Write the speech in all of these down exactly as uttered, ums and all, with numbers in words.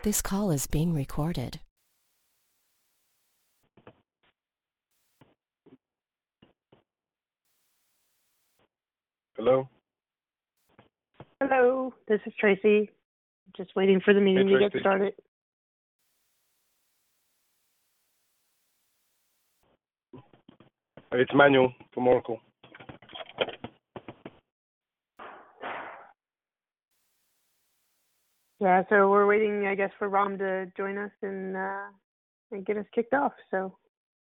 This call is being recorded. Hello? Hello, this is Tracy. Just waiting for the meeting Hey, to get Tracy. started. It's Manuel from Oracle. Yeah, so we're waiting, I guess, for Ram to join us and uh, and get us kicked off. So.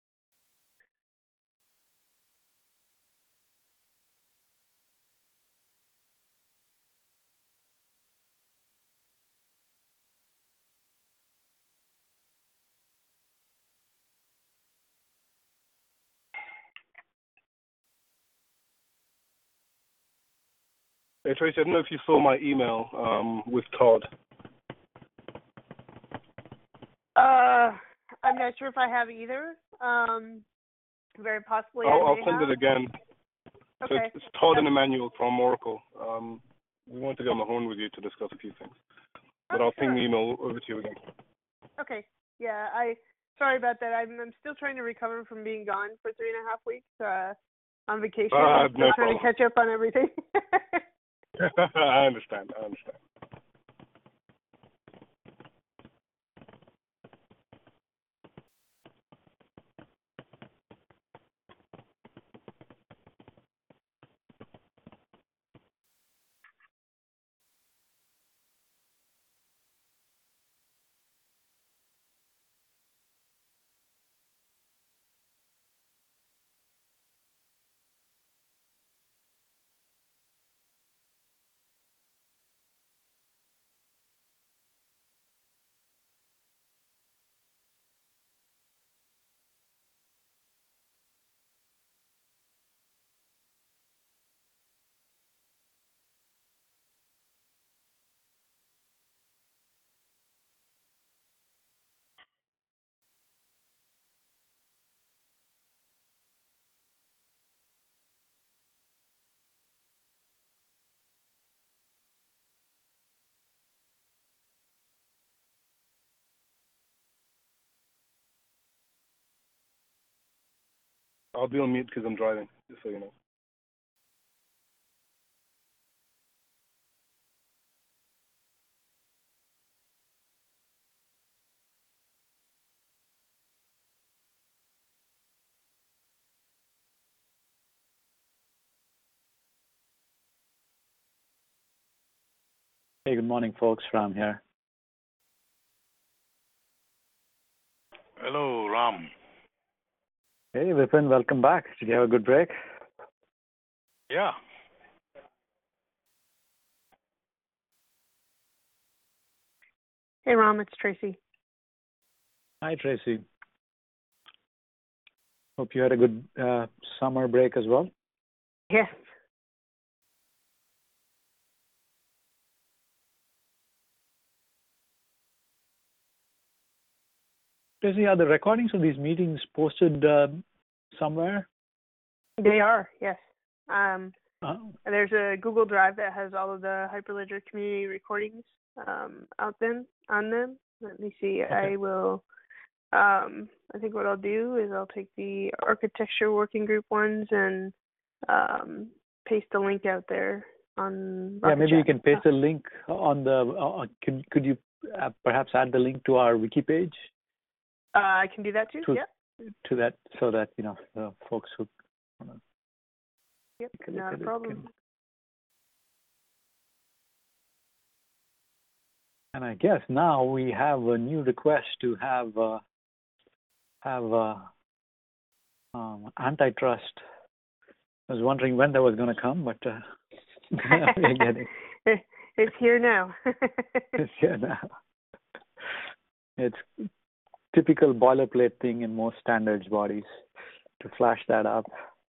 Hey, Tracy, I don't know if you saw my email um, with Todd. Uh, I'm not sure if I have either. Um, very possibly I'll, I I'll may send have. it again. So Okay. it's, it's Todd and Emmanuel from Oracle. Um, we want to get on the horn with you to discuss a few things. But Oh, I'll sure. ping the email over to you again. Okay. Yeah, I. Sorry about that. I'm I'm still trying to recover from being gone for three and a half weeks uh, on vacation. Uh, I'm still no trying problem. to catch up on everything. I understand. I understand. I'll be on mute because I'm driving, just so you know. Hey, good morning, folks. Ram here. Hello, Ram. Hey, Vipin, welcome back. Did you have a good break? Yeah. Hey, Ram, it's Tracy. Hi, Tracy. Hope you had a good uh, summer break as well. Yes. Tracy, are the recordings of these meetings posted uh, somewhere? They are. Yes. Um. Oh. There's a Google Drive that has all of the Hyperledger community recordings um, out then on them. Let me see. Okay. I will. Um, I think what I'll do is I'll take the architecture working group ones and um, paste the link out there on. Yeah, Rocket maybe you Chat. can paste a link on the. Uh, could could you uh, perhaps add the link to our wiki page? Uh, I can do that too. To, Yep. To that, so that you know the folks who. Uh, Yep. Not a problem. Can, and I guess now we have a new request to have uh, have uh, um, antitrust. I was wondering when that was going to come, but uh, we're getting it's here now. it's here now. It's typical boilerplate thing in most standards bodies to flash that up.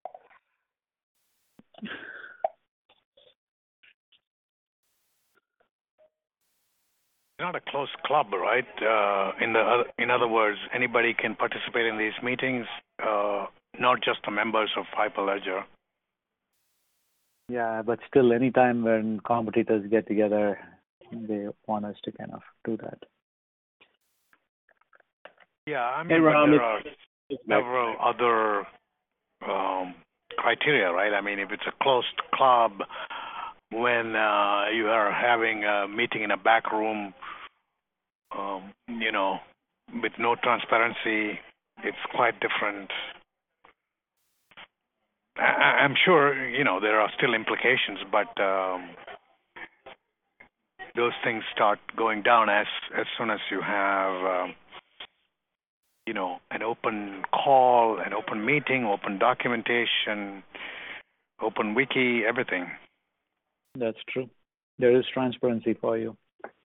Not a closed club, right? Uh, in the other, in other words, anybody can participate in these meetings, uh, not just the members of Hyperledger. Yeah, but still, anytime when competitors get together, they want us to kind of do that. Yeah, I mean, Hey, but Ram, there it's, are it's Mac. several other um, criteria, right? I mean, if it's a closed club, when uh, you are having a meeting in a back room, um, you know, with no transparency, it's quite different. I, I- I'm sure, you know, there are still implications, but um, those things start going down as as soon as you have, um, you know, an open call, an open meeting, open documentation, open wiki, everything. That's true. There is transparency for you.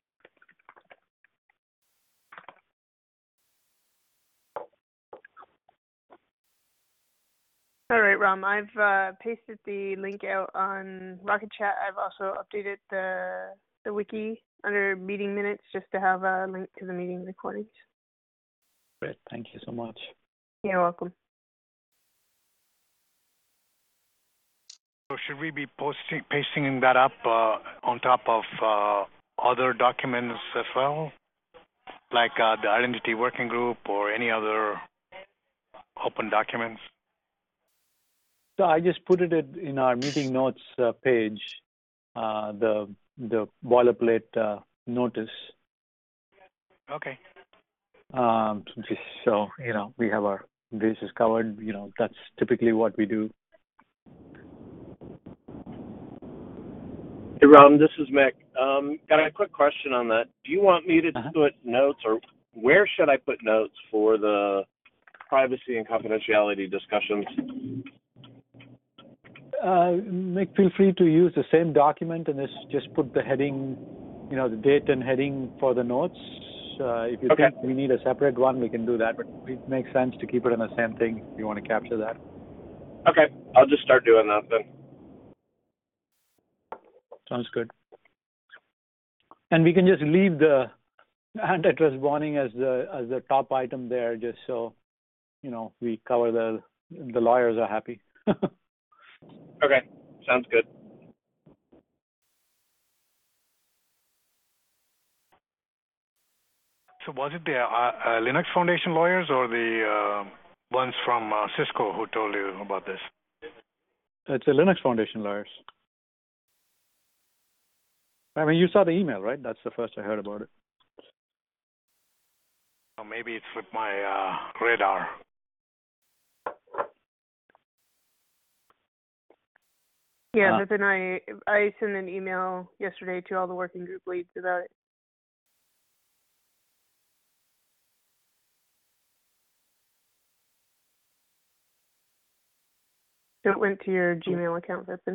All right, Ram. I've uh, pasted the link out on Rocket Chat. I've also updated the the wiki under meeting minutes just to have a link to the meeting recordings. Great. Thank you so much. You're welcome. So should we be posting, pasting that up uh, on top of uh, other documents as well, like uh, the identity working group or any other open documents? So I just put it in our meeting notes uh, page, uh, the the boilerplate uh, notice. Okay. Um, just so you know, we have our bases covered. You know, that's typically what we do. Hey, Ram, this is Mick. Um, got a quick question on that. Do you want me to Uh-huh. put notes, or where should I put notes for the privacy and confidentiality discussions? Uh, Mick, feel free to use the same document and just just put the heading, you know, the date and heading for the notes. Uh, if you Okay. think we need a separate one, we can do that. But it makes sense to keep it in the same thing if you want to capture that. Okay, I'll just start doing that then. Sounds good. And we can just leave the antitrust warning as the as the top item there, just so you know we cover the the lawyers are happy. Okay, sounds good. So was it the uh, uh, Linux Foundation lawyers or the uh, ones from uh, Cisco who told you about this? It's a Linux Foundation lawyers. I mean, you saw the email, right? That's the first I heard about it. Or maybe it's with my uh, radar. Yeah, Uh, but then I I sent an email yesterday to all the working group leads about it. So it went to your Gmail account, Vipin.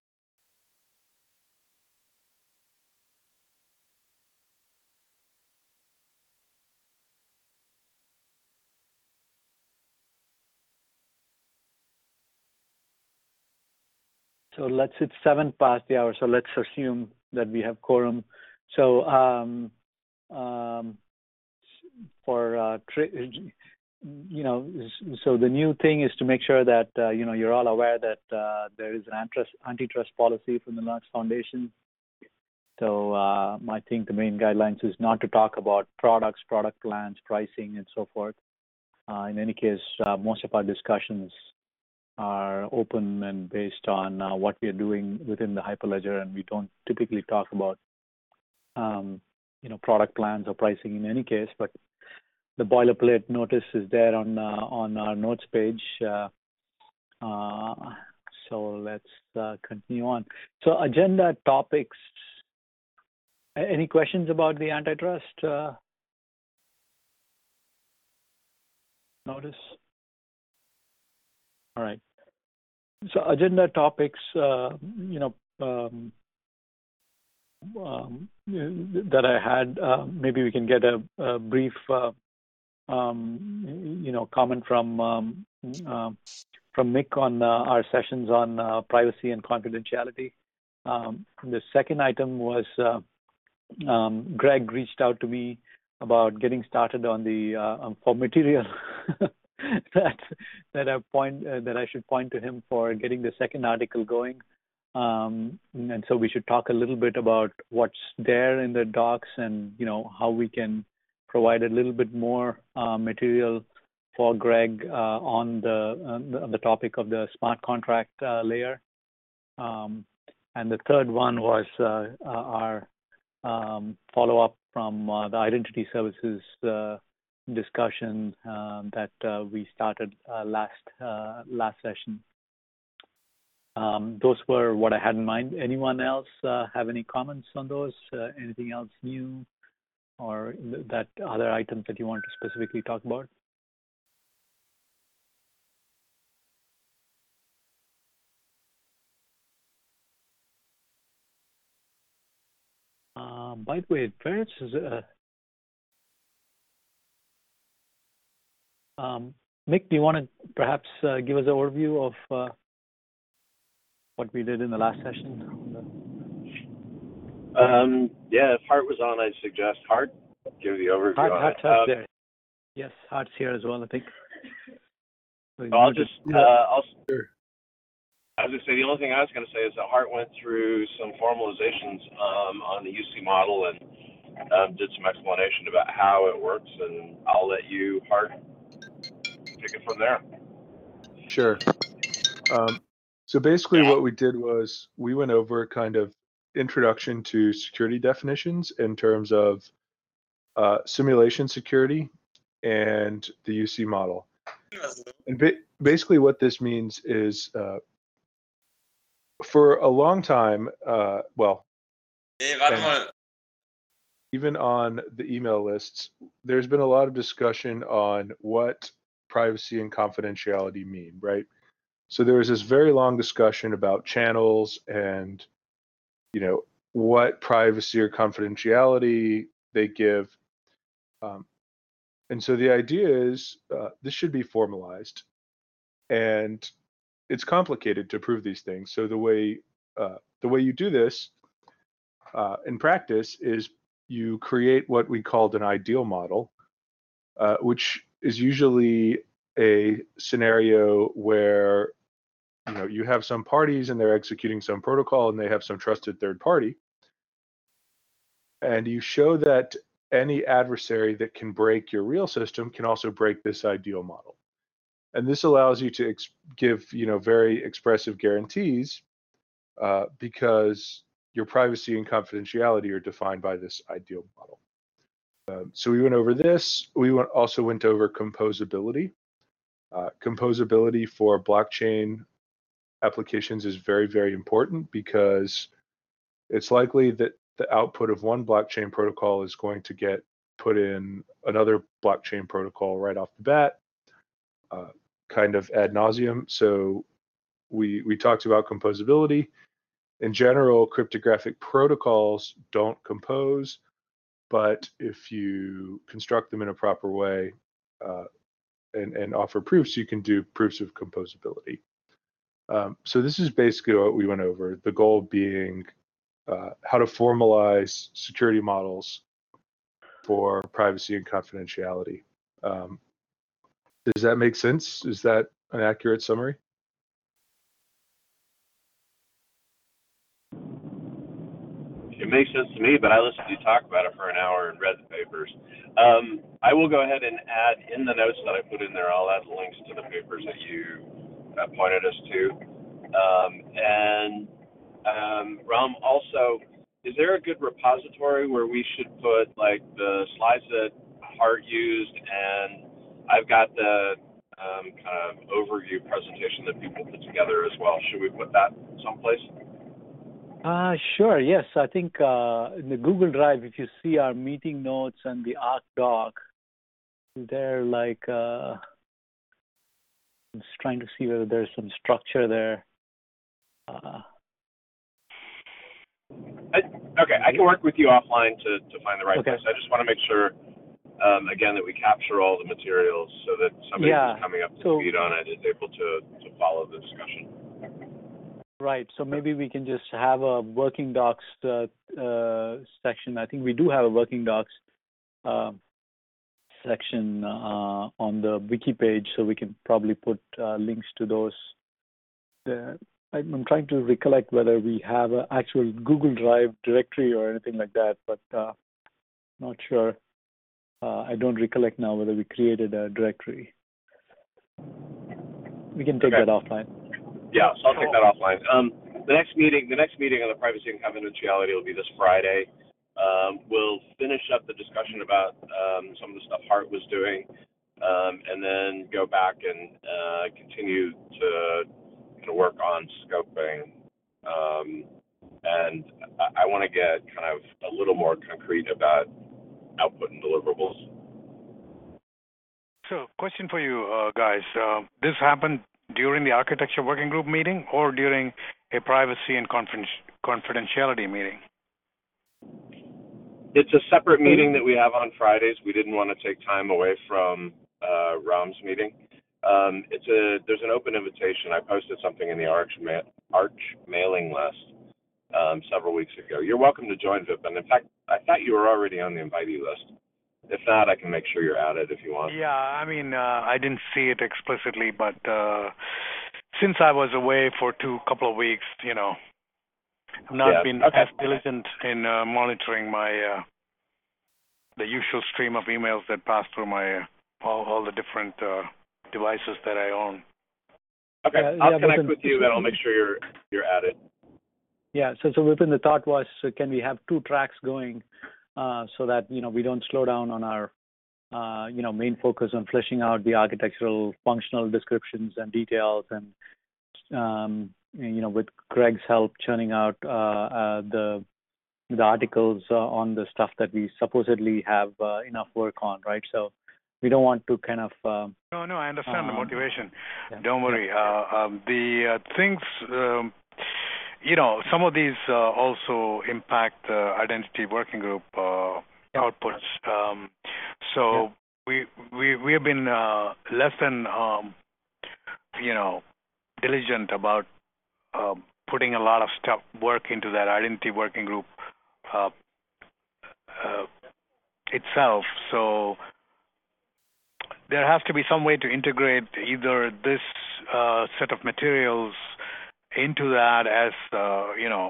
So let's, it's seven past the hour, so let's assume that we have quorum. So um, um, for, uh, tra- you know, so the new thing is to make sure that, uh, you know, you're all aware that uh, there is an antitrust, antitrust policy from the Linux Foundation. So uh, I think the main guidelines is not to talk about products, product plans, pricing, and so forth. Uh, in any case, uh, most of our discussions are open and based on uh, what we are doing within the Hyperledger, and we don't typically talk about um, you know product plans or pricing in any case. But the boilerplate notice is there on uh, on our notes page. Uh, uh, so let's uh, continue on. So agenda topics. Any questions about the antitrust uh, notice? All right. So agenda topics, uh, you know, um, um, that I had, uh, maybe we can get a, a brief, uh, um, you know, comment from um, uh, from Mick on uh, our sessions on uh, privacy and confidentiality. Um, the second item was uh, um, Greg reached out to me about getting started on the uh, for material that that I point uh, that I should point to him for getting the second article going. Um, and so we should talk a little bit about what's there in the docs and, you know, how we can provided a little bit more uh, material for Greg uh, on the on the, on the topic of the smart contract uh, layer. Um, and the third one was uh, uh, our um, follow-up from uh, the identity services uh, discussion uh, that uh, we started uh, last uh, last session. Um, those were what I had in mind. Anyone else uh, have any comments on those? Uh, anything else new, or th that other items that you want to specifically talk about? Uh, by the way, where is uh, um, Mick? Do you want to perhaps uh, give us an overview of uh, what we did in the last session? Um, yeah, if Hart was on, I'd suggest Hart give the overview Hart, on Hart's it. Um, there. Yes, Hart's here as well, I think. So I'll you just, just- uh, I'll, I was going to say, the only thing I was going to say is that Hart went through some formalizations um, on the U C model and um, did some explanation about how it works, and I'll let you, Hart, take it from there. Sure. Um, so basically what we did was we went over kind of introduction to security definitions in terms of uh, simulation security and the U C model. And ba basically what this means is uh, for a long time, uh, well, and even on the email lists, there's been a lot of discussion on what privacy and confidentiality mean, right? So there was this very long discussion about channels and, you know, what privacy or confidentiality they give. Um, and so the idea is uh, this should be formalized, and it's complicated to prove these things. So the way uh, the way you do this uh, in practice is you create what we called an ideal model, uh, which is usually a scenario where you know you have some parties and they're executing some protocol and they have some trusted third party, and you show that any adversary that can break your real system can also break this ideal model. And this allows you to ex give you know very expressive guarantees uh, because your privacy and confidentiality are defined by this ideal model. Um, so we went over this. We went, also went over composability. Uh, composability for blockchain applications is very, very important because it's likely that the output of one blockchain protocol is going to get put in another blockchain protocol right off the bat, uh, kind of ad nauseum. So we we talked about composability. In general, cryptographic protocols don't compose, but if you construct them in a proper way uh, and, and offer proofs, you can do proofs of composability. Um, so this is basically what we went over, the goal being uh, how to formalize security models for privacy and confidentiality. Um, does that make sense? Is that an accurate summary? It makes sense to me, but I listened to you talk about it for an hour and read the papers. Um, I will go ahead and add in the notes that I put in there, I'll add links to the papers that you uh, pointed us to. Um, and um, Ram, also, is there a good repository where we should put like the slides that Hart used, and I've got the um, kind of overview presentation that people put together as well? Should we put that someplace? Uh, sure, yes. I think uh, in the Google Drive, if you see our meeting notes and the Arc doc, they're like, uh, I'm just trying to see whether there's some structure there. Uh, I, okay, I can work with you offline to, to find the right okay. place. I just want to make sure, um, again, that we capture all the materials so that somebody yeah. who's coming up to so, speed on it is able to, to follow the discussion. Right. So maybe we can just have a working docs uh, uh, section. I think we do have a working docs uh, section uh, on the wiki page, so we can probably put uh, links to those there. I'm trying to recollect whether we have an actual Google Drive directory or anything like that, but uh, not sure. Uh, I don't recollect now whether we created a directory. We can take Okay. that offline. Yeah, so I'll take that offline. Um, the next meeting, the next meeting on the privacy and confidentiality will be this Friday. Um, we'll finish up the discussion about um, some of the stuff Hart was doing, um, and then go back and uh, continue to, to work on scoping. Um, and I, I want to get kind of a little more concrete about output and deliverables. So, question for you uh, guys. Uh, this happened during the architecture working group meeting or during a privacy and confidentiality meeting? It's a separate meeting that we have on Fridays. We didn't want to take time away from uh, Ram's meeting. Um, it's a there's an open invitation. I posted something in the Arch ma- Arch mailing list um, several weeks ago. You're welcome to join, Vipin. In fact, I thought you were already on the invitee list. If not, I can make sure you're added if you want. Yeah, I mean, uh, I didn't see it explicitly, but uh, since I was away for two couple of weeks, you know, I've not Yeah, been okay. as diligent in uh, monitoring my uh, the usual stream of emails that pass through my uh, all, all the different uh, devices that I own. Okay, Yeah, I'll yeah, connect Vipin, with you and I'll make sure you're you're added. Yeah, so so Vipin, the thought was, so can we have two tracks going uh, so that you know we don't slow down on our uh, you know main focus on fleshing out the architectural functional descriptions and details, and um, you know with Greg's help churning out uh, uh, the the articles uh, on the stuff that we supposedly have uh, enough work on, right? So we don't want to kind of uh, No, no, I understand the um, motivation. yeah, Don't worry. Uh, um, the uh, things, um, you know, some of these uh, also impact the identity working group uh, Yeah. outputs. Um, so we we we have been uh, less than um, you know diligent about uh, putting a lot of stuff work into that identity working group uh, uh, itself. So there has to be some way to integrate either this uh, set of materials into that as uh, you know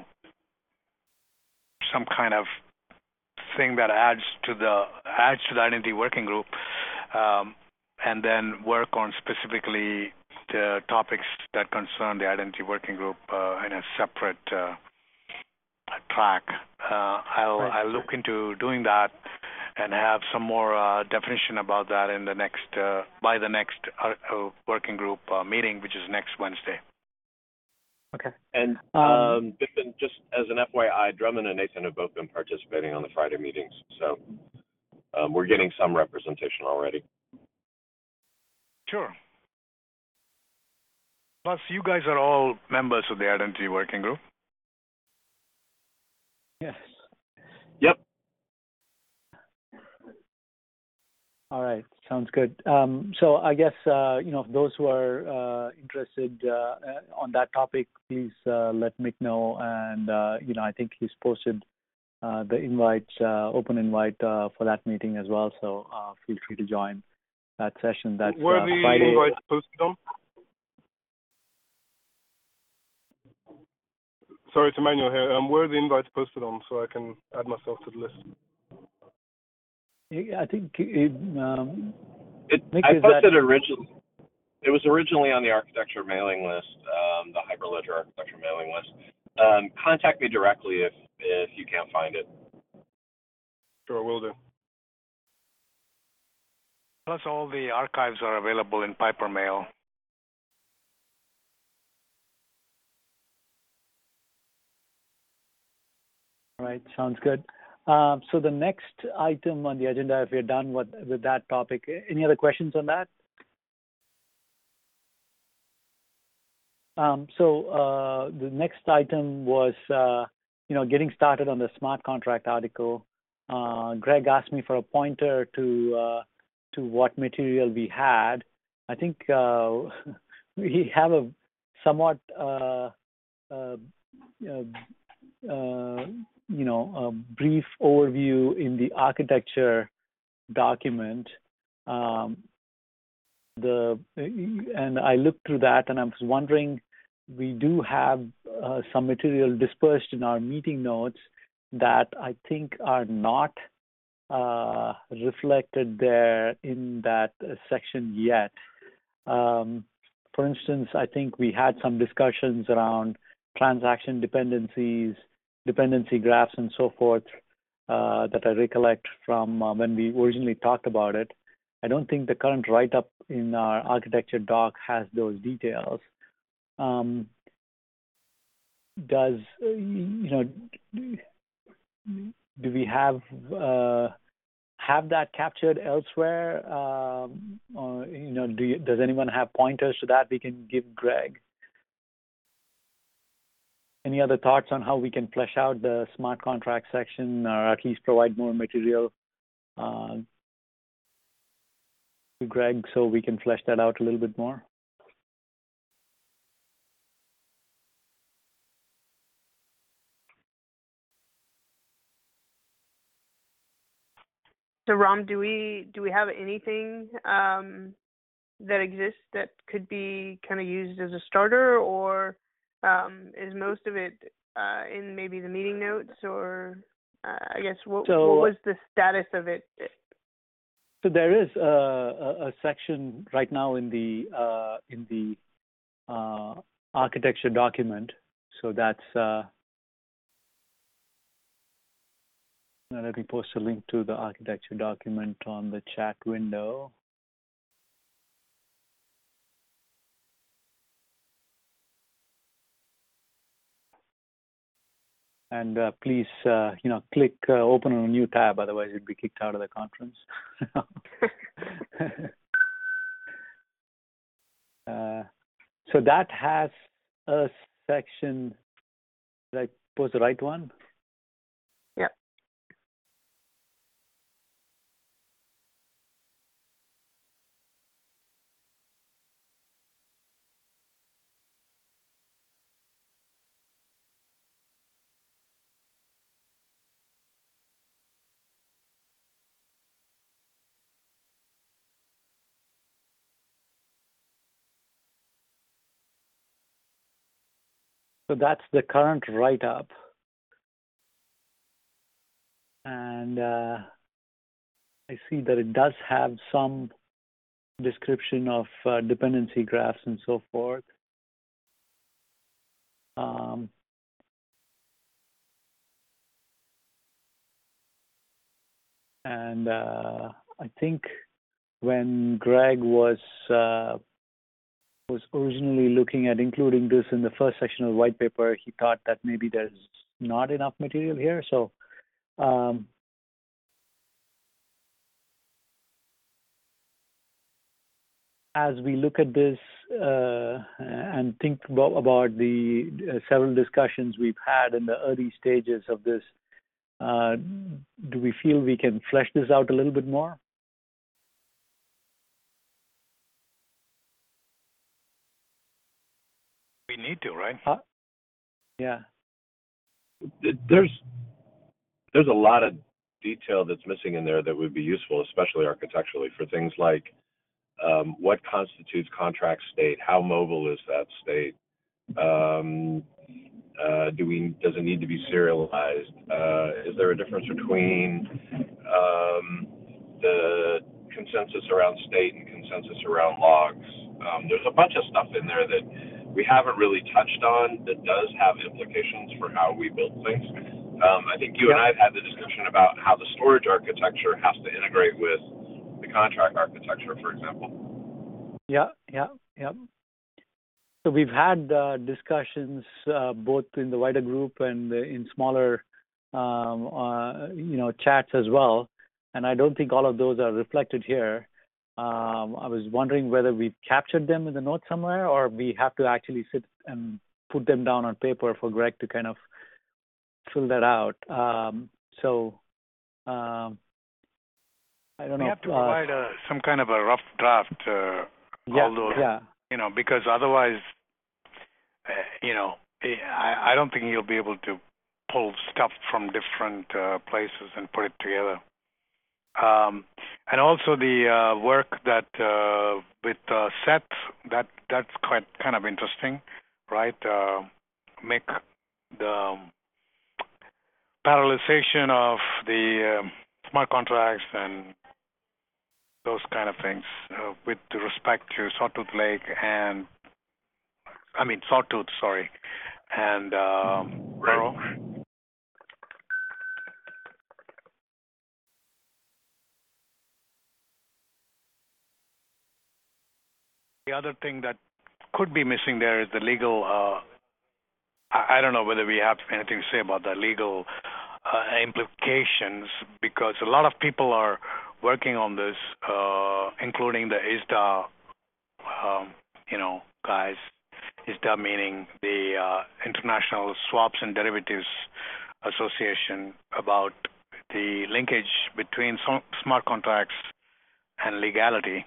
some kind of thing that adds to the adds to the identity working group, um, and then work on specifically the topics that concern the identity working group uh, in a separate uh, track. Uh, I'll Right. I'll look into doing that and have some more uh, definition about that in the next uh, by the next uh, uh, working group uh, meeting, which is next Wednesday. okay. And Um, um, Vipin, just as an F Y I, Drummond and Nathan have both been participating on the Friday meetings, so um, we're getting some representation already. Sure. Plus, you guys are all members of the identity working group. Yes. Yep. All right, sounds good. Um, so I guess uh, you know those who are uh, interested uh, on that topic, please uh, let Mick know. And uh, you know, I think he's posted uh, the invite, uh, open invite uh, for that meeting as well. So uh, feel free to join that session. That's Where uh, the Friday. invites posted on? Sorry, it's Emmanuel here. Um, where are the invites posted on so I can add myself to the list? I think it, um, It, Nick, I is that- posted originally. It was originally on the architecture mailing list, um, the Hyperledger architecture mailing list. Um, contact me directly if if you can't find it. Sure, will do. Plus, all the archives are available in Piper Mail. All right, sounds good. Um, so the next item on the agenda, if we're done with, with that topic, any other questions on that? Um, so uh, the next item was, uh, you know, getting started on the smart contract article. Uh, Greg asked me for a pointer to uh, to what material we had. I think uh, we have a somewhat uh, uh, uh, uh, you know, a brief overview in the architecture document. Um, the and I looked through that, and I was wondering, we do have uh, some material dispersed in our meeting notes that I think are not uh, reflected there in that uh, section yet. Um, for instance, I think we had some discussions around transaction dependencies, dependency graphs, and so forth uh, that I recollect from uh, when we originally talked about it. I don't think the current write-up in our architecture doc has those details. Um, does, uh, you know, do we have uh, have that captured elsewhere? Um, or, you know, do you, does anyone have pointers to that we can give Greg? Any other thoughts on how we can flesh out the smart contract section, or at least provide more material uh, to Greg so we can flesh that out a little bit more? So Ram, do we do we have anything um, that exists that could be kind of used as a starter, or um, is most of it uh, in maybe the meeting notes, or uh, I guess what, So- what was the status of it? So there is a, a, a section right now in the uh, in the uh, architecture document. So that's uh, let me post a link to the architecture document on the chat window. And uh, please, uh, you know, click uh, open on a new tab. Otherwise, you'd be kicked out of the conference. uh, so that has a section. Did I post the right one? Yep. So that's the current write-up. And uh, I see that it does have some description of uh, dependency graphs and so forth. Um, and uh, I think when Greg was uh, was originally looking at including this in the first section of the white paper, he thought that maybe there's not enough material here. So um, as we look at this uh, and think about, about the uh, several discussions we've had in the early stages of this, uh, do we feel we can flesh this out a little bit more? We need to, right? Uh, yeah. There's there's a lot of detail that's missing in there that would be useful, especially architecturally, for things like um, what constitutes contract state, how mobile is that state, um, uh, do we does it need to be serialized? Uh, is there a difference between um, the consensus around state and consensus around logs? Um, there's a bunch of stuff in there that we haven't really touched on that does have implications for how we build things. Um, I think you and I have had the discussion about how the storage architecture has to integrate with the contract architecture, for example. Yeah, yeah, yeah. So we've had uh, discussions uh, both in the wider group and in smaller, um, uh, you know, chats as well. And I don't think all of those are reflected here. Um, I was wondering whether we've captured them in the notes somewhere, or we have to actually sit and put them down on paper for Greg to kind of fill that out. Um, so um, I don't we know. have to uh, provide a, some kind of a rough draft. Uh, yeah, although, yeah. you know, because otherwise, uh, you know, I, I don't think you'll be able to pull stuff from different uh, places and put it together. Um, and also the uh, work that uh, with uh, Seth, that that's quite kind of interesting, right? Uh, make the parallelization of the uh, smart contracts and those kind of things uh, with respect to Sawtooth Lake and, I mean, Sawtooth, sorry, and um, Burrow. The other thing that could be missing there is the legal, uh, I, I don't know whether we have anything to say about the legal uh, implications, because a lot of people are working on this, uh, including the I S D A, um, you know, guys. I S D A meaning the uh, International Swaps and Derivatives Association, about the linkage between smart contracts and legality.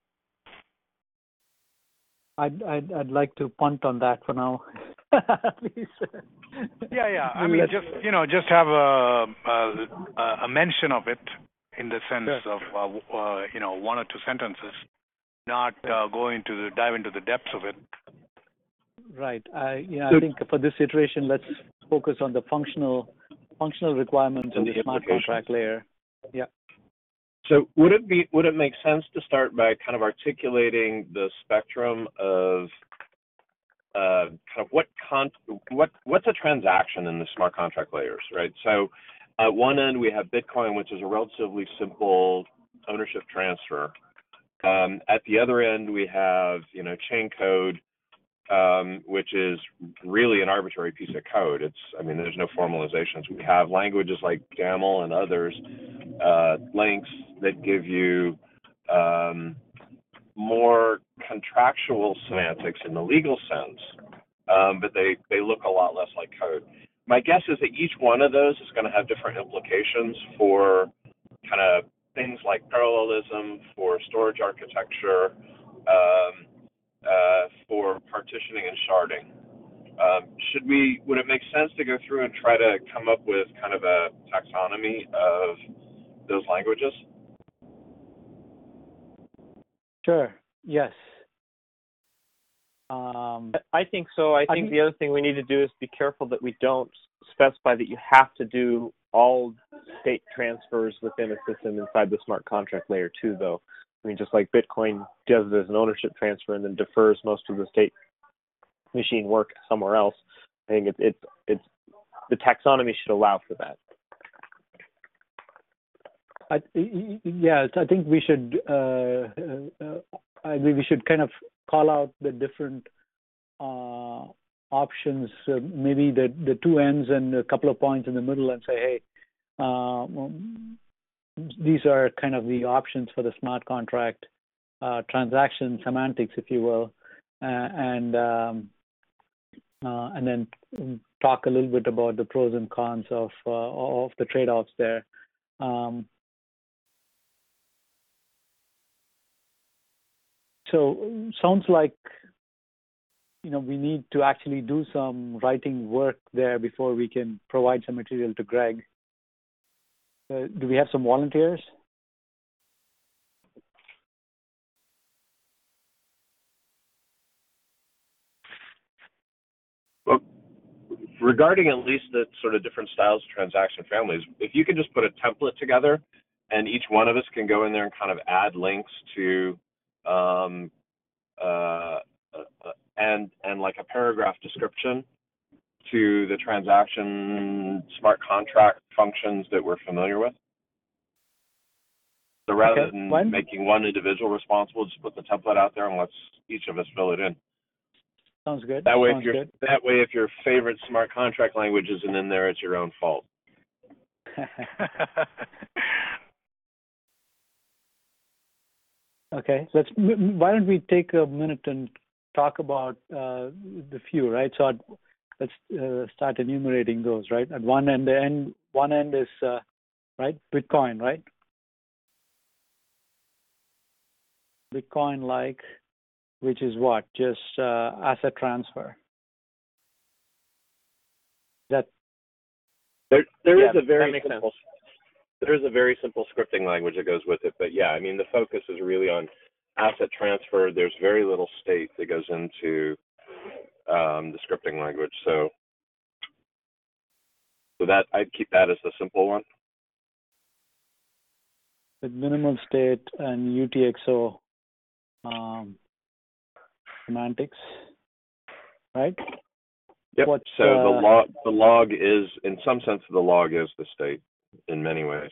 I'd, I'd I'd like to punt on that for now. Please. Yeah, yeah. I mean, just you know, just have a a, a mention of it in the sense sure. of uh, uh, you know, one or two sentences, not uh, go into the dive into the depths of it. Right. I yeah. I think for this iteration, let's focus on the functional functional requirements of the smart contract layer. Yeah. So would it be would it make sense to start by kind of articulating the spectrum of uh, kind of what con what what's a transaction in the smart contract layers, right? So at one end we have Bitcoin, which is a relatively simple ownership transfer. Um, at the other end we have you know chain code, um, which is really an arbitrary piece of code. It's I mean there's no formalizations. We have languages like YAML and others. Uh, links that give you um, more contractual semantics in the legal sense, um, but they, they look a lot less like code. My guess is that each one of those is going to have different implications for kind of things like parallelism, for storage architecture, um, uh, for partitioning and sharding. Um, should we, would it make sense to go through and try to come up with kind of a taxonomy of those languages? Sure. Yes. Um, I think so. I think I, the other thing we need to do is be careful that we don't specify that you have to do all state transfers within a system inside the smart contract layer too, though. I mean, just like Bitcoin does it as an ownership transfer and then defers most of the state machine work somewhere else. I think it's it's it's the taxonomy should allow for that. I, yeah, I think we should. Uh, uh, I mean, we should kind of call out the different uh, options, uh, maybe the the two ends and a couple of points in the middle, and say, hey, uh, these are kind of the options for the smart contract uh, transaction semantics, if you will, uh, and um, uh, and then talk a little bit about the pros and cons of uh, of the trade-offs there. Um, So sounds like, you know, we need to actually do some writing work there before we can provide some material to Greg. Uh, do we have some volunteers? Well, regarding at least the sort of different styles of transaction families, if you could just put a template together and each one of us can go in there and kind of add links to um, uh, uh, and and like a paragraph description to the transaction smart contract functions that we're familiar with. So rather okay. than when? making one individual responsible, just put the template out there and let's each of us fill it in. Sounds good. That way, Sounds if your good. that way, if your favorite smart contract language isn't in there, it's your own fault. Okay, let's. Why don't we take a minute and talk about uh, the few, right? So I'd, let's uh, start enumerating those, right? At one end, the end, one end is uh, right Bitcoin, right? Bitcoin-like, which is what? Just uh, asset transfer. That there, there yeah, is a very makes simple. Sense. There is a very simple scripting language that goes with it, but yeah, I mean the focus is really on asset transfer. There's very little state that goes into um, the scripting language, so so that I'd keep that as the simple one. with minimal state and U T X O um, semantics, right? Yep. What's, so the uh, log, the log is, in some sense, the log is the state in many ways.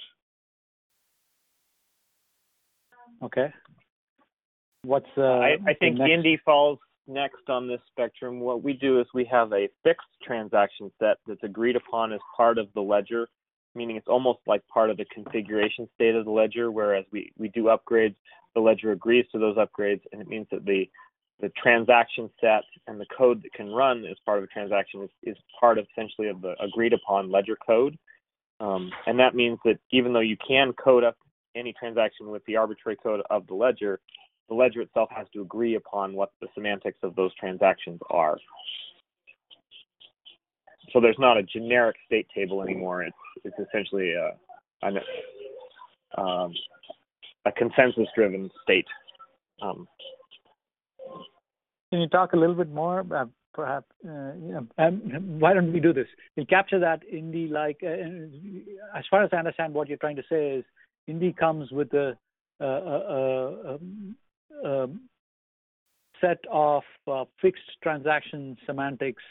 Okay. What's uh, I, I the think next? Indy falls next on this spectrum. What we do is we have a fixed transaction set that's agreed upon as part of the ledger, meaning it's almost like part of the configuration state of the ledger, whereas we, we do upgrades, the ledger agrees to those upgrades, and it means that the the transaction set and the code that can run as part of a transaction is, is part of essentially of the agreed upon ledger code. Um, and that means that even though you can code up any transaction with the arbitrary code of the ledger, the ledger itself has to agree upon what the semantics of those transactions are. So there's not a generic state table anymore. It's it's essentially a an, um, a consensus-driven state. Um, Can you talk a little bit more, uh, perhaps? Uh, you know, um, why don't we do this? We capture that Indy, like, uh, as far as I understand, what you're trying to say is Indy comes with a, a, a, a, a set of uh, fixed transaction semantics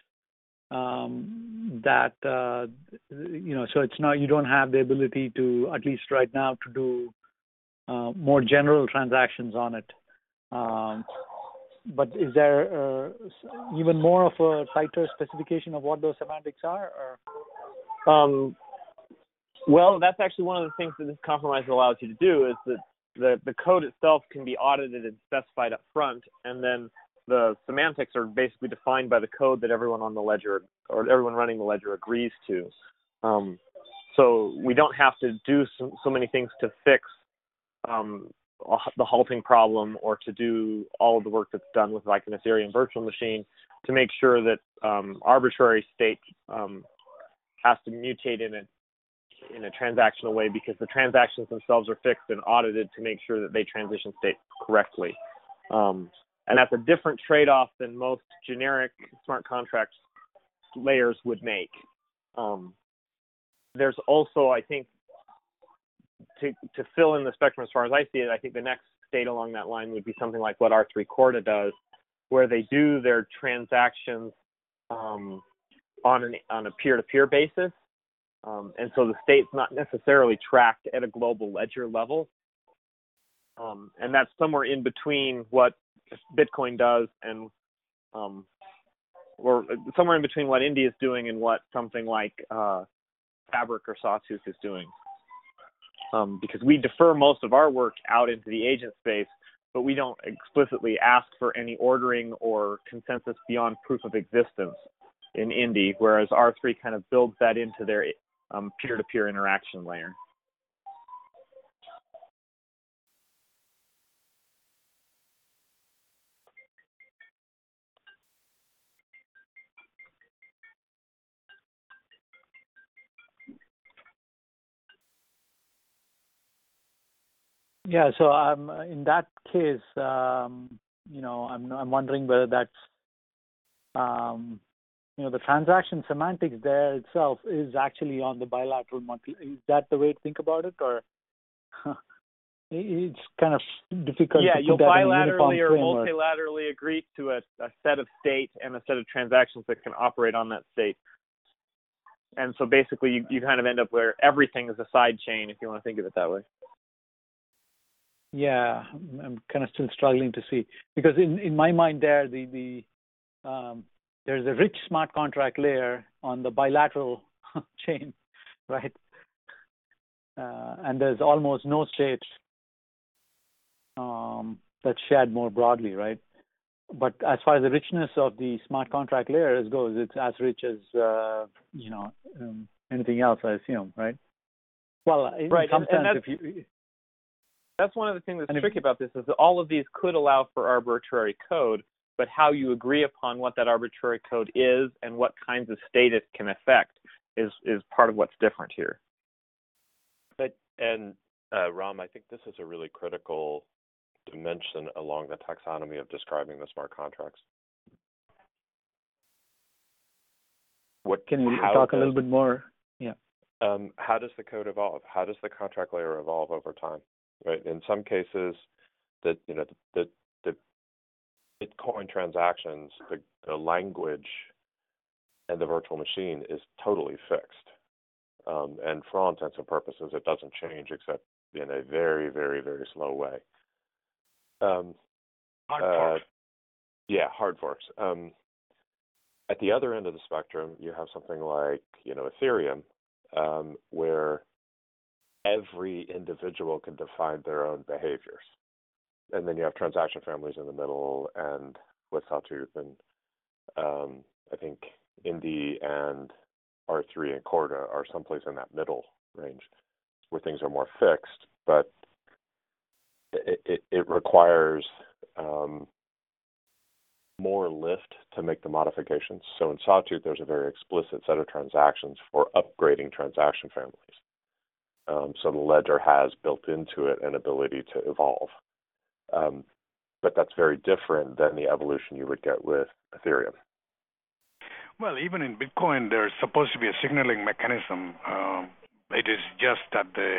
um, that uh, you know. So it's not, you don't have the ability to, at least right now, to do uh, more general transactions on it. Um, But is there uh, even more of a tighter specification of what those semantics are? Or? Um, well, that's actually one of the things that this compromise allows you to do is that the, the code itself can be audited and specified up front, and then the semantics are basically defined by the code that everyone on the ledger or everyone running the ledger agrees to. Um, so we don't have to do so, so many things to fix um, the halting problem or to do all of the work that's done with like an Ethereum virtual machine to make sure that um, arbitrary state um, has to mutate in a in a transactional way, because the transactions themselves are fixed and audited to make sure that they transition state correctly. Um, and that's a different trade-off than most generic smart contract layers would make. Um, there's also, I think, To, to fill in the spectrum as far as I see it, I think the next state along that line would be something like what R three Corda does, where they do their transactions um, on an on a peer-to-peer basis, um, and so the state's not necessarily tracked at a global ledger level, um, and that's somewhere in between what Bitcoin does and um, or somewhere in between what Indy is doing and what something like uh, Fabric or Sawtooth is doing. Um, because we defer most of our work out into the agent space, but we don't explicitly ask for any ordering or consensus beyond proof of existence in Indy, whereas R three kind of builds that into their um, peer-to-peer interaction layer. Yeah, so um, in that case, um, you know, I'm I'm wondering whether that's, um, you know, the transaction semantics there itself is actually on the bilateral monthly. Is that the way to think about it, or it's kind of difficult yeah, to put you'll that in a uniform bilaterally or framework. multilaterally agree to a, a set of state and a set of transactions that can operate on that state. And so basically you, you kind of end up where everything is a side chain, if you want to think of it that way. Yeah, I'm kind of still struggling to see, because in, in my mind there, the, the um, there's a rich smart contract layer on the bilateral chain, right? Uh, and there's almost no state um, that's shared more broadly, right? But as far as the richness of the smart contract layers goes, it's as rich as, uh, you know, um, anything else, I assume, right? Well, in right. some and, sense, and if you... That's one of the things that's if, tricky about this, is that all of these could allow for arbitrary code, but how you agree upon what that arbitrary code is and what kinds of state it can affect is is part of what's different here. But and uh, Ram, I think this is a really critical dimension along the taxonomy of describing the smart contracts. What can you how talk does, a little bit more? Yeah. Um, how does the code evolve? How does the contract layer evolve over time? right? In some cases, that you know the the Bitcoin transactions, the, the language and the virtual machine is totally fixed. Um, and for all intents and purposes, it doesn't change except in a very, very, very slow way. Um, Hard uh, forks. Yeah, hard forks. Um, at the other end of the spectrum, you have something like, you know, Ethereum, um, where every individual can define their own behaviors. And then you have transaction families in the middle, and with Sawtooth and um, I think Indy and R three and Corda are someplace in that middle range where things are more fixed, but it, it, it requires um, more lift to make the modifications. So in Sawtooth, there's a very explicit set of transactions for upgrading transaction families. Um, so the ledger has built into it an ability to evolve. Um, but that's very different than the evolution you would get with Ethereum. Well, even in Bitcoin, there's supposed to be a signaling mechanism. Um, it is just that the,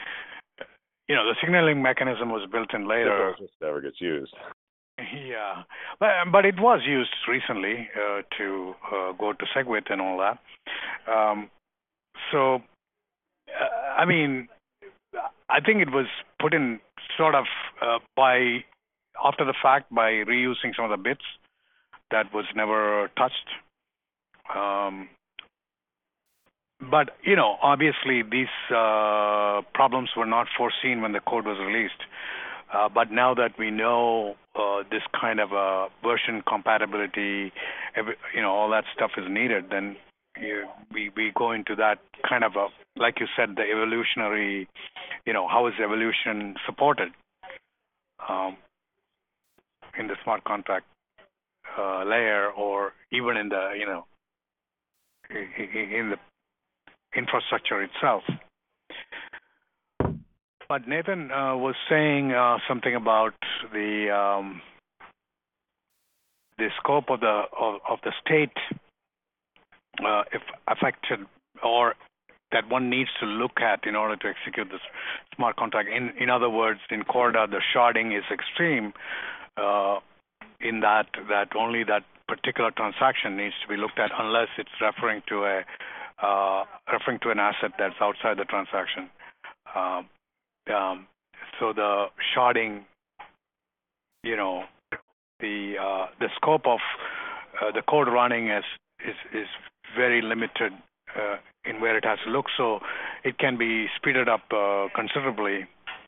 you know, the signaling mechanism was built in later. It just never gets used. Yeah, but, but it was used recently uh, to uh, go to SegWit and all that. Um, so, uh, I mean, I think it was put in sort of uh, by, after the fact, by reusing some of the bits that was never touched. Um, but, you know, obviously these uh, problems were not foreseen when the code was released. Uh, but now that we know uh, this kind of uh, version compatibility, every, you know, all that stuff is needed, then you, we, we go into that kind of a, like you said, the evolutionary, you know, how is evolution supported um, in the smart contract uh, layer, or even in the, you know, in the infrastructure itself. But Nathan uh, was saying uh, something about the um, the scope of the of, of the state, uh, if affected, or that one needs to look at in order to execute this smart contract. In in other words, in Corda, the sharding is extreme uh, in that that only that particular transaction needs to be looked at unless it's referring to a uh, referring to an asset that's outside the transaction. Uh, um, so the sharding, you know, the uh, the scope of uh, the code running is is, is very limited uh, in where it has to look. So it can be speeded up uh, considerably.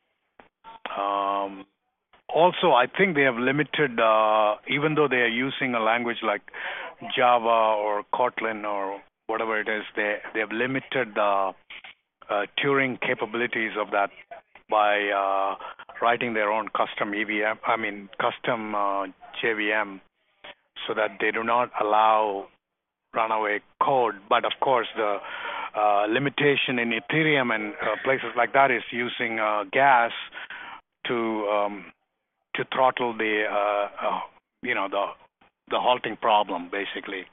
Um, also, I think they have limited, uh, even though they are using a language like Java or Kotlin or whatever it is, they they have limited the uh, Turing capabilities of that by uh, writing their own custom E V M, I mean custom uh, J V M, so that they do not allow runaway code. But of course, the uh, limitation in Ethereum and uh, places like that is using uh, gas to um, to throttle the uh, uh, you know the the halting problem, basically.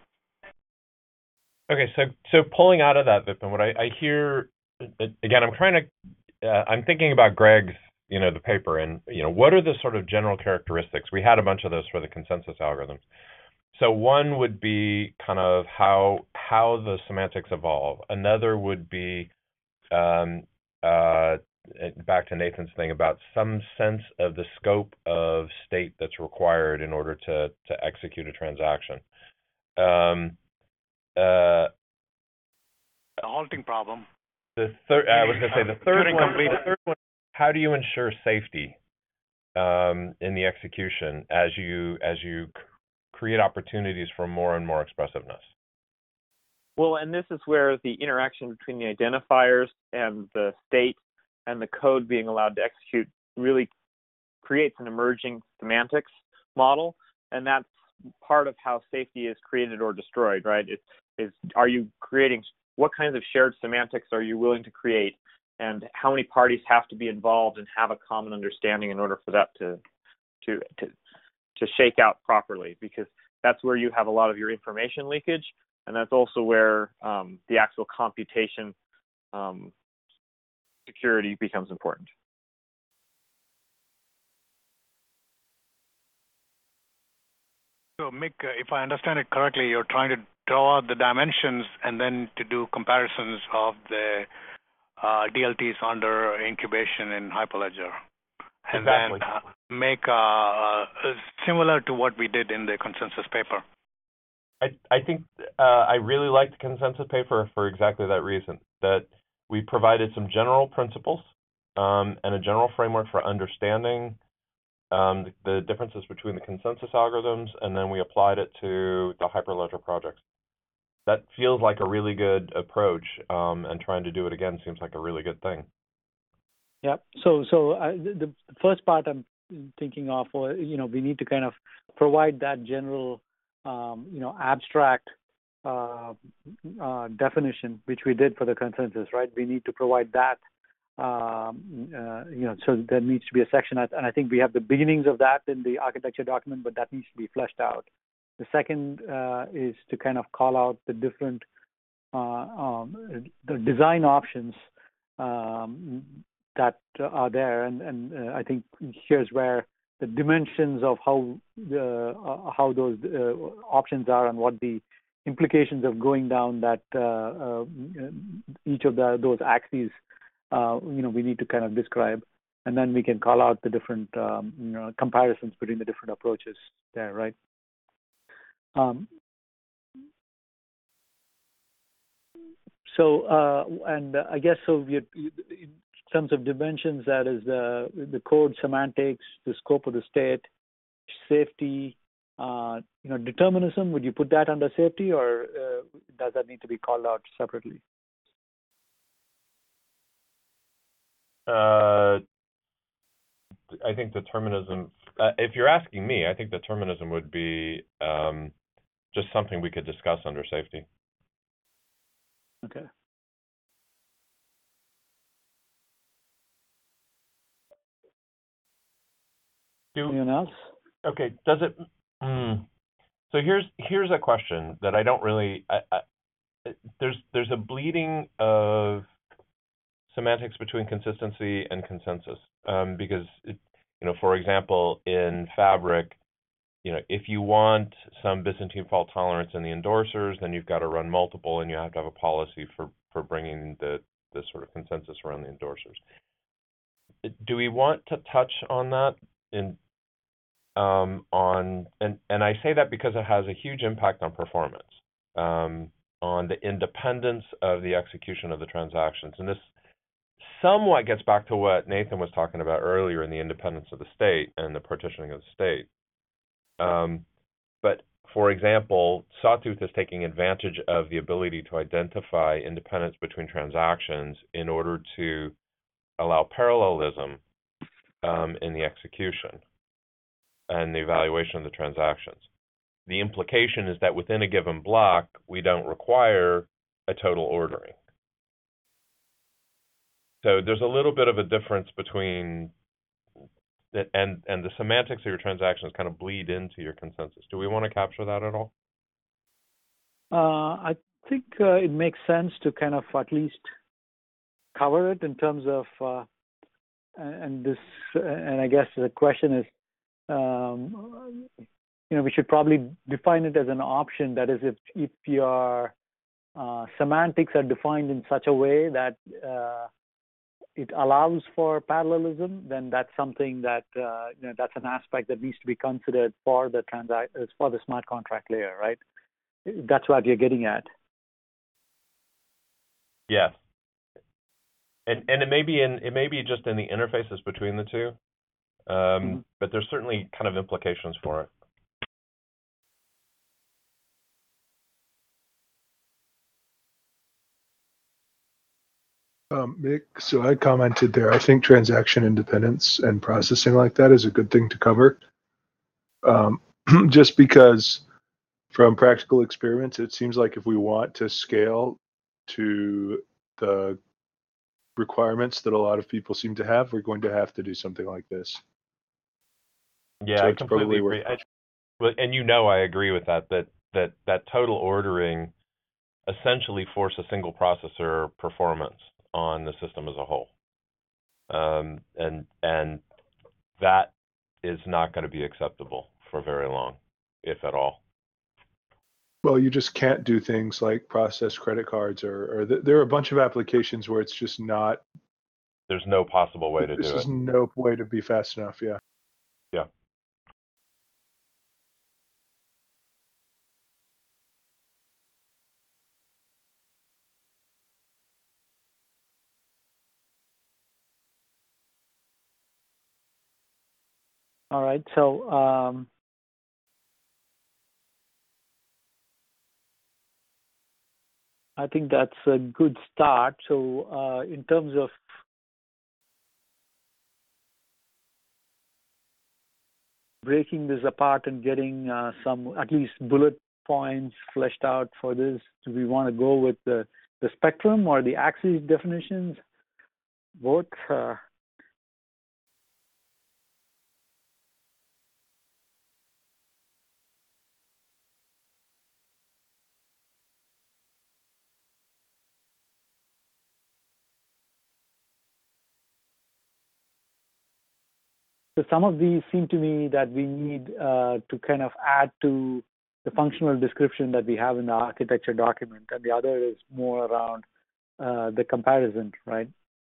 Okay, so so pulling out of that, Vipin, what I, I hear again, I'm trying to, uh, I'm thinking about Greg's, you know, the paper, and you know, what are the sort of general characteristics? We had a bunch of those for the consensus algorithms. So one would be kind of how how the semantics evolve. Another would be um, uh, back to Nathan's thing about some sense of the scope of state that's required in order to to execute a transaction. Um, uh, the halting problem. The third, I was going to say the third Turing one. complete. The third one. How do you ensure safety um, in the execution as you as you create opportunities for more and more expressiveness? Well, and this is where the interaction between the identifiers and the state and the code being allowed to execute really creates an emerging semantics model, and that's part of how safety is created or destroyed, right? It, is are you creating, what kinds of shared semantics are you willing to create, and how many parties have to be involved and have a common understanding in order for that to to to to shake out properly, because that's where you have a lot of your information leakage, and that's also where um, the actual computation um, security becomes important. So, Mick, uh, if I understand it correctly, you're trying to draw out the dimensions and then to do comparisons of the uh, D L Ts under incubation in Hyperledger. And Exactly. then uh, make uh, uh, similar to what we did in the consensus paper. I, I think uh, I really like the consensus paper for exactly that reason, that we provided some general principles um, and a general framework for understanding um, the, the differences between the consensus algorithms, and then we applied it to the Hyperledger projects. That feels like a really good approach, um, and trying to do it again seems like a really good thing. Yeah. So, so uh, the, the first part I'm thinking of, or you know, we need to kind of provide that general, um, you know, abstract uh, uh, definition, which we did for the consensus, right? We need to provide that, um, uh, you know, so there needs to be a section, and I think we have the beginnings of that in the architecture document, but that needs to be fleshed out. The second uh, is to kind of call out the different uh, um, the design options um, that are there, and, and uh, I think here's where the dimensions of how the uh, how those uh, options are and what the implications of going down that uh, uh, each of the, those axes, uh, you know, we need to kind of describe, and then we can call out the different um, you know, comparisons between the different approaches there, right? Um, so, uh, and uh, I guess so. You, you, in terms of dimensions, that is the the code semantics, the scope of the state, safety, uh, you know, determinism. Would you put that under safety, or uh, does that need to be called out separately? Uh, I think determinism. Uh, if you're asking me, I think determinism would be um, just something we could discuss under safety. Okay. Do, Anyone else? Okay. Does it? Mm, so here's here's a question that I don't really. I, I, there's there's a bleeding of semantics between consistency and consensus, um, because it, you know, for example, in Fabric, you know, if you want some Byzantine fault tolerance in the endorsers, then you've got to run multiple, and you have to have a policy for for bringing the the sort of consensus around the endorsers. Do we want to touch on that in um, on and and I say that because it has a huge impact on performance, um, on the independence of the execution of the transactions, and this somewhat gets back to what Nathan was talking about earlier in the independence of the state and the partitioning of the state. Um, but for example, Sawtooth is taking advantage of the ability to identify independence between transactions in order to allow parallelism um, in the execution and the evaluation of the transactions. The implication is that within a given block, we don't require a total ordering. So there's a little bit of a difference between the, and and the semantics of your transactions kind of bleed into your consensus. Do we want to capture that at all? Uh, I think uh, it makes sense to kind of at least cover it in terms of, uh, and this, and I guess the question is, um, you know, we should probably define it as an option. That is, if if your uh, semantics are defined in such a way that uh, it allows for parallelism, then that's something that uh, you know, that's an aspect that needs to be considered for the transact for the smart contract layer, right? That's what you're getting at. Yes, and and it may be in it may be just in the interfaces between the two, um, mm-hmm. but there's certainly kind of implications for it. Um, Mick, so I commented there, I think transaction independence and processing like that is a good thing to cover. Um, just because from practical experience, it seems like if we want to scale to the requirements that a lot of people seem to have, we're going to have to do something like this. Yeah, so I completely agree. Worth... I, and you know I agree with that, that, that, that total ordering essentially force a single processor performance on the system as a whole, um, and and that is not going to be acceptable for very long. if at all? Well, you just can't do things like process credit cards, or, or th- there are a bunch of applications where it's just not. There's no possible way to This do is it. no way to be fast enough. Yeah. Yeah. All right. So um, I think that's a good start. So uh, in terms of breaking this apart and getting uh, some at least bullet points fleshed out for this, do we want to go with the, the spectrum or the axis definitions? Both? Uh, So some of these seem to me that we need uh, to kind of add to the functional description that we have in the architecture document, and the other is more around uh, the comparison, right?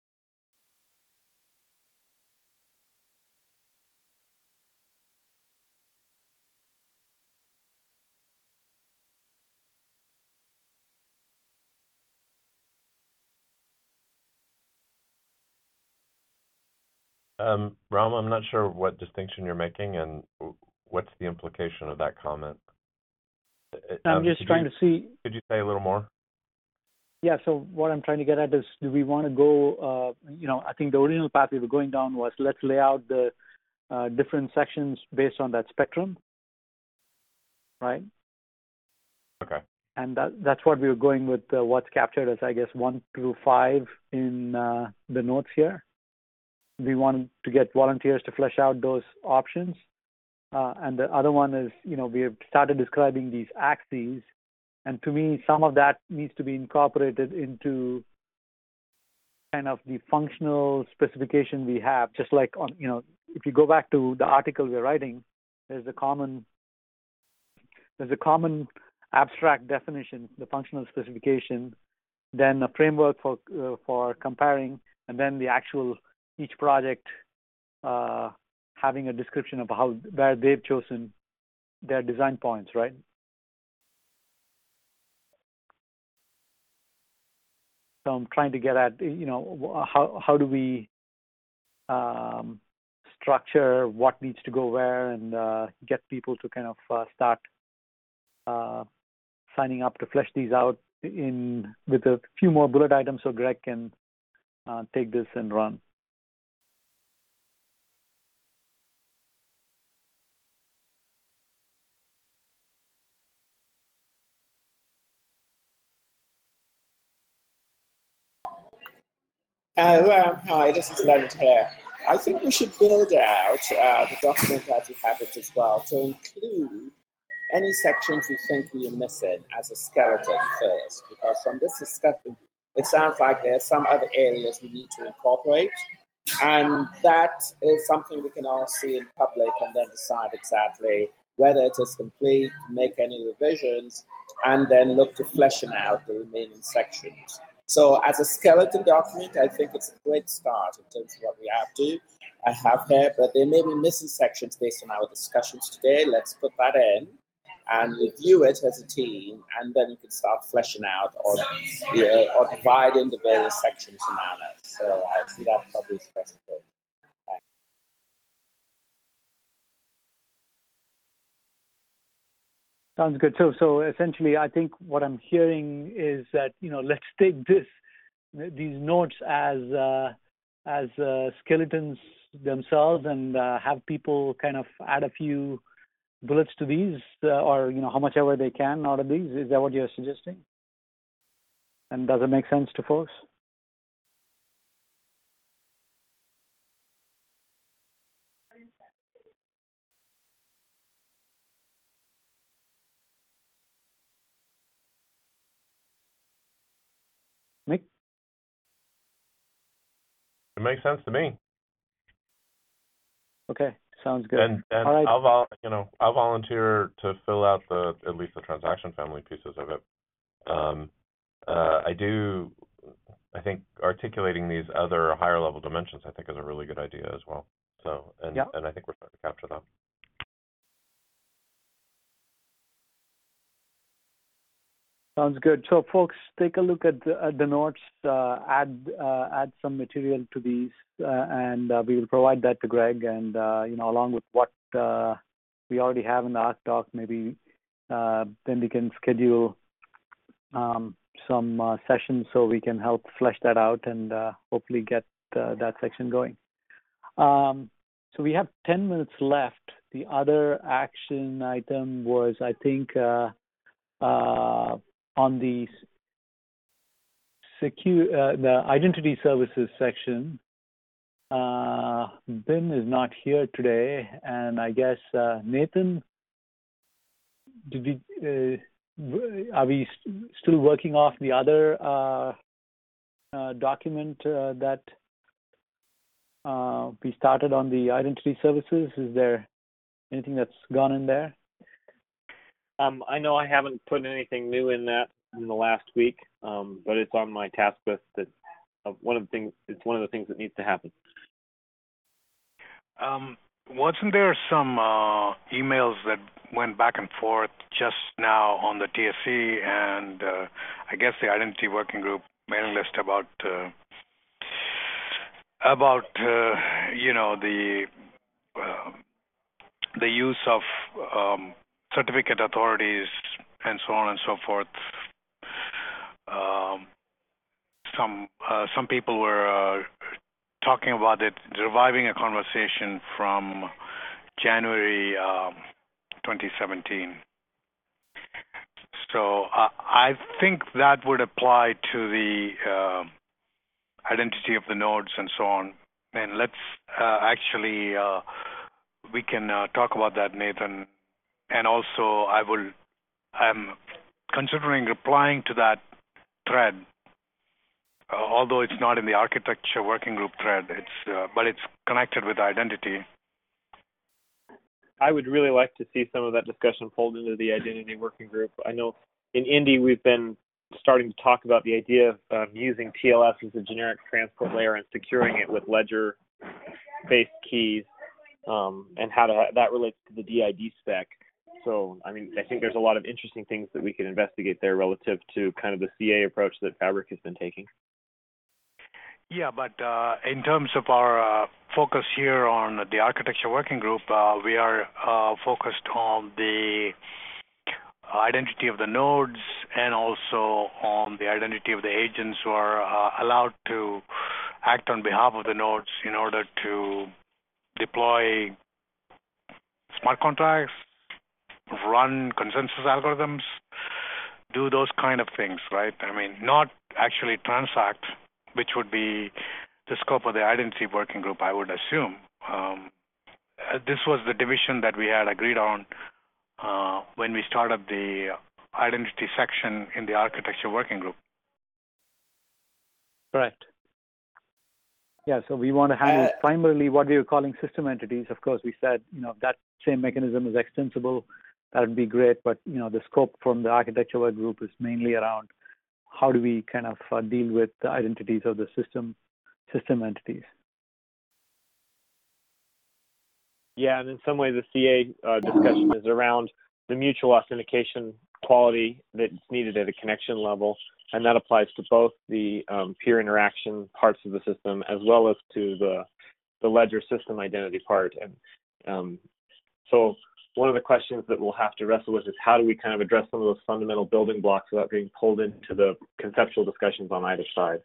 Um, Ram, I'm not sure what distinction you're making and what's the implication of that comment. I'm Um, just could trying you, to see. Could you say a little more? Yeah, so what I'm trying to get at is, do we want to go, uh, you know, I think the original path we were going down was let's lay out the uh, different sections based on that spectrum, right? Okay. And that, that's what we were going with, uh, what's captured as, I guess, one through five in uh, the notes here. We wanted to get volunteers to flesh out those options. Uh, and the other one is, you know, we have started describing these axes. And to me, some of that needs to be incorporated into kind of the functional specification we have. Just like on, you know, if you go back to the article we're writing, there's a common, there's a common abstract definition, the functional specification, then a framework for uh, for comparing, and then the actual each project uh, having a description of how where they've chosen their design points, right? So I'm trying to get at, you know, how how do we um, structure what needs to go where, and uh, get people to kind of uh, start uh, signing up to flesh these out in with a few more bullet items, so Greg can uh, take this and run. Uh, well, hi, this is Leonard here. I think we should build out uh, the document as we have it as well to include any sections we think we are missing as a skeleton first, because from this discussion, it sounds like there are some other areas we need to incorporate, and that is something we can all see in public and then decide exactly whether it is complete, make any revisions, and then look to fleshing out the remaining sections. So as a skeleton document, I think it's a great start in terms of what we have to I have here, but there may be missing sections based on our discussions today. Let's put that in and review it as a team, and then you can start fleshing out or, yeah, or dividing the various sections in manner. So I see that probably is best. Sounds good. So, so essentially, I think what I'm hearing is that, you know, let's take this, these notes as uh, as uh, skeletons themselves, and uh, have people kind of add a few bullets to these, uh, or you know, how much ever they can out of these. Is that what you're suggesting? And does it make sense to folks? Mick? It makes sense to me. Okay. Sounds good. And and All right. I'll vol- you know I'll volunteer to fill out the at least the transaction family pieces of it. Um, uh, I do. I think articulating these other higher level dimensions, I think, is a really good idea as well. So, and Yeah. and I think we're starting to capture that. Sounds good. So, folks, take a look at the, at the notes, uh, add uh, add some material to these, uh, and uh, we will provide that to Greg. And uh, you know, along with what uh, we already have in the Arc Doc, maybe uh, then we can schedule um, some uh, sessions so we can help flesh that out and uh, hopefully get uh, that section going. Um, so we have ten minutes left. The other action item was, I think. Uh, uh, on the secure, uh, the identity services section, uh, Ben is not here today, and I guess uh, Nathan, did we, uh, are we st- still working off the other uh, uh, document uh, that uh, we started on the identity services? Is there anything that's gone in there? Um, I know I haven't put anything new in that in the last week, um, but it's on my task list. That uh, one of the things. It's one of the things that needs to happen. Um, wasn't there some uh, emails that went back and forth just now on the T S C and uh, I guess the Identity Working Group mailing list about uh, about uh, you know the uh, the use of um, certificate authorities and so on and so forth. Um, some uh, some people were uh, talking about it, reviving a conversation from January um, twenty seventeen. So uh, I think that would apply to the uh, identity of the nodes and so on. And let's uh, actually uh, we can uh, talk about that, Nathan. And also, I will. I'm considering replying to that thread, uh, although it's not in the architecture working group thread. It's uh, but it's connected with identity. I would really like to see some of that discussion pulled into the identity working group. I know in Indy we've been starting to talk about the idea of um, using T L S as a generic transport layer and securing it with ledger-based keys, um, and how to, that relates to the D I D spec. So, I mean, I think there's a lot of interesting things that we could investigate there relative to kind of the C A approach that Fabric has been taking. Yeah, but uh, in terms of our uh, focus here on the architecture working group, uh, we are uh, focused on the identity of the nodes and also on the identity of the agents who are uh, allowed to act on behalf of the nodes in order to deploy smart contracts, run consensus algorithms, do those kind of things, right? I mean, not actually transact, which would be the scope of the identity working group, I would assume. Um, this was the division that we had agreed on uh, when we started the identity section in the architecture working group. Correct. Yeah, so we want to handle Uh, primarily what we were calling system entities. Of course, we said, you know, if that same mechanism is extensible, that would be great. But, you know, the scope from the architecture work group is mainly around how do we kind of uh, deal with the identities of the system system entities. Yeah, and in some ways the C A uh, discussion is around the mutual authentication quality that's needed at a connection level, and that applies to both the um, peer interaction parts of the system as well as to the the ledger system identity part. And um, so one of the questions that we'll have to wrestle with is how do we kind of address some of those fundamental building blocks without being pulled into the conceptual discussions on either side.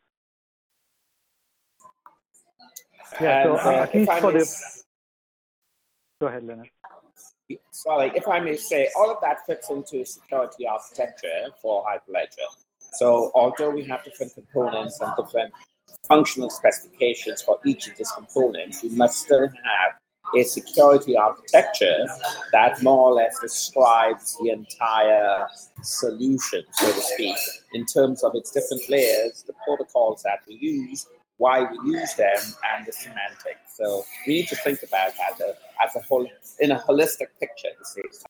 Yeah, so And, uh, uh, at least if I for may the... s- Go ahead, Leonard. Sorry, if I may say, all of that fits into security architecture for Hyperledger. So although we have different components and different functional specifications for each of these components, we must still have a security architecture that more or less describes the entire solution, so to speak, in terms of its different layers, the protocols that we use, why we use them, and the semantics. So we need to think about that as a, as a whole, in a holistic picture at the same time.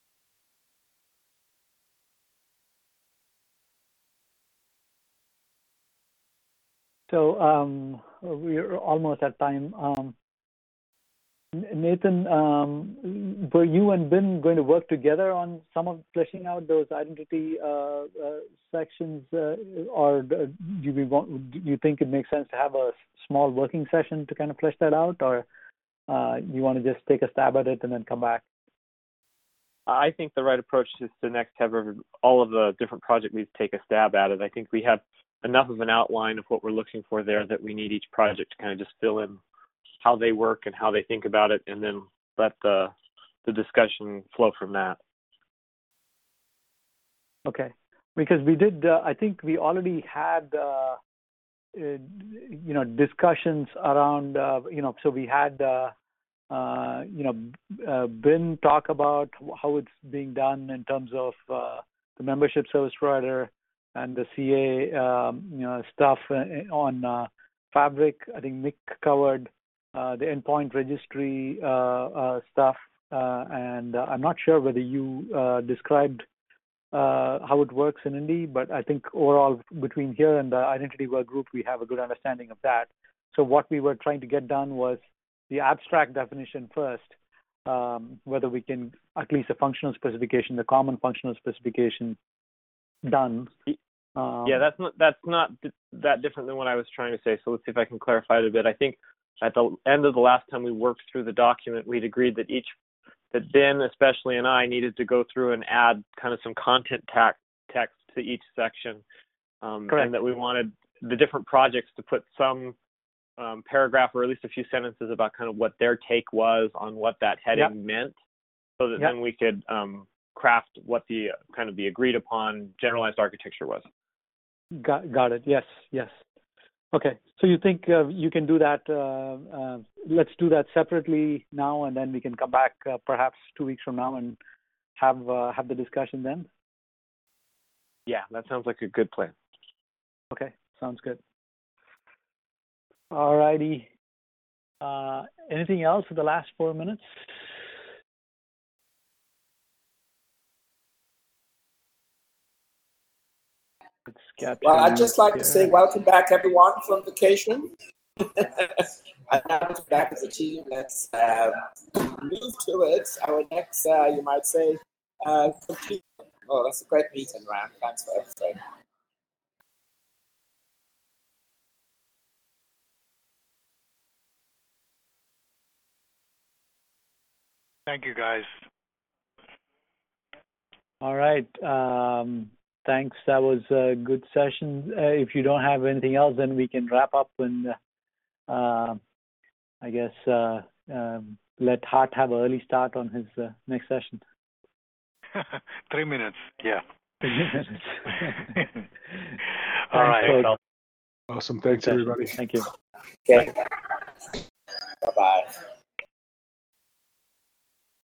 So um, we're almost at time. Um, Nathan, um, were you and Ben going to work together on some of fleshing out those identity uh, uh, sections, uh, or do you want? Do you think it makes sense to have a small working session to kind of flesh that out, or uh, you want to just take a stab at it and then come back? I think the right approach is to next have all of the different project leads take a stab at it. I think we have enough of an outline of what we're looking for there that we need each project to kind of just fill in how they work and how they think about it, and then let the the discussion flow from that. Okay, because we did. Uh, I think we already had, uh, uh, you know, discussions around. Uh, you know, so we had, uh, uh, you know, uh, Ben talk about how it's being done in terms of uh, the membership service provider and the C A, um, you know, stuff on uh, Fabric. I think Mick covered Uh, the endpoint registry uh, uh, stuff, uh, and uh, I'm not sure whether you uh, described uh, how it works in Indy, but I think overall between here and the identity work group, we have a good understanding of that. So what we were trying to get done was the abstract definition first, um, whether we can at least a functional specification, the common functional specification done. Um, yeah, that's not that's not that different than what I was trying to say. So let's see if I can clarify it a bit. I think at the end of the last time we worked through the document, we'd agreed that each, that Ben especially and I needed to go through and add kind of some content ta- text to each section, um, and that we wanted the different projects to put some um, paragraph or at least a few sentences about kind of what their take was on what that heading yep. meant, so that yep. then we could um, craft what the uh, kind of the agreed upon generalized architecture was. Got got it. Yes, yes. Okay, so you think uh, you can do that? Uh, uh, let's do that separately now, and then we can come back uh, perhaps two weeks from now and have uh, have the discussion then. Yeah, that sounds like a good plan. Okay, sounds good. All righty. Uh, anything else for the last four minutes? Well, I'd just like to say welcome back, everyone, from vacation. And now we're back as a team. Let's um, move to it. Our next, uh, you might say, uh, complete. Oh, that's a great meeting, Ram. Thanks for everything. Thank you, guys. All right. Um, Thanks. That was a good session. Uh, if you don't have anything else, then we can wrap up and, uh, I guess, uh, um, let Hart have an early start on his uh, next session. Three minutes. Yeah. Three minutes. All right. Folks. Awesome. Thanks, everybody. Thank you. Okay. Bye-bye.